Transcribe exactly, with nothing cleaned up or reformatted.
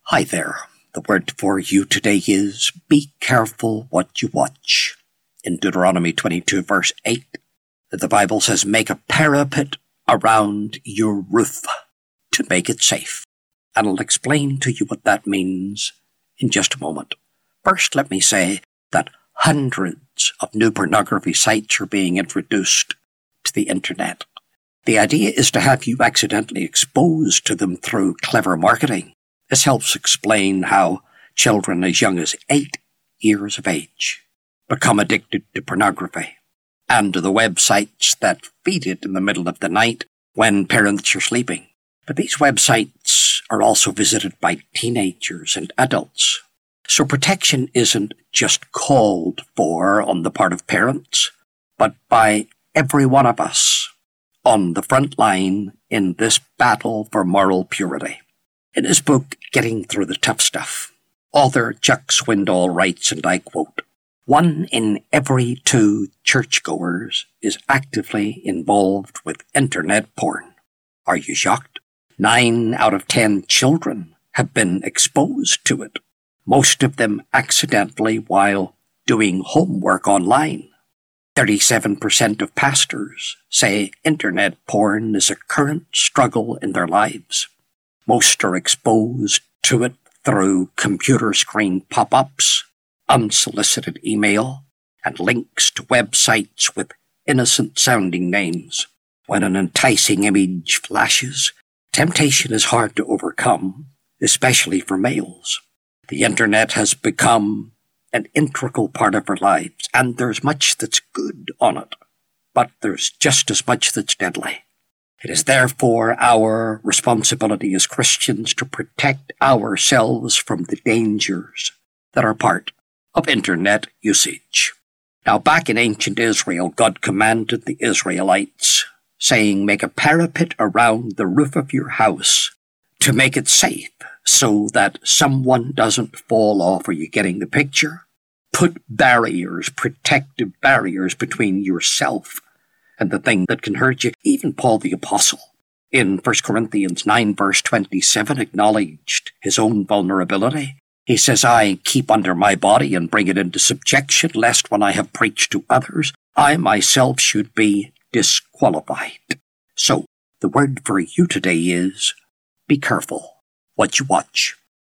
Hi there. The word for you today is be careful what you watch. In Deuteronomy twenty-two verse eight, the Bible says, make a parapet around your roof to make it safe. And I'll explain to you what that means in just a moment. First, let me say that hundreds of new pornography sites are being introduced to the internet. The idea is to have you accidentally exposed to them through clever marketing. This helps explain how children as young as eight years of age become addicted to pornography and to the websites that feed it in the middle of the night when parents are sleeping. But these websites are also visited by teenagers and adults. So protection isn't just called for on the part of parents, but by every one of us on the front line in this battle for moral purity. In his book, Getting Through the Tough Stuff, author Chuck Swindoll writes, and I quote, one in every two churchgoers is actively involved with internet porn. Are you shocked? Nine out of ten children have been exposed to it, most of them accidentally while doing homework online. thirty-seven percent of pastors say internet porn is a current struggle in their lives. Most are exposed to it through computer screen pop-ups, unsolicited email, and links to websites with innocent-sounding names. When an enticing image flashes, temptation is hard to overcome, especially for males. The internet has become an integral part of our lives, and there's much that's good on it, but there's just as much that's deadly. It is therefore our responsibility as Christians to protect ourselves from the dangers that are part of internet usage. Now, back in ancient Israel, God commanded the Israelites, saying, make a parapet around the roof of your house to make it safe so that someone doesn't fall off. Are you getting the picture? Put barriers, protective barriers between yourself and the thing that can hurt you. Even Paul the Apostle, in First Corinthians nine verse twenty-seven, acknowledged his own vulnerability. He says, I keep under my body and bring it into subjection, lest when I have preached to others, I myself should be disqualified. So, the word for you today is, be careful what you watch.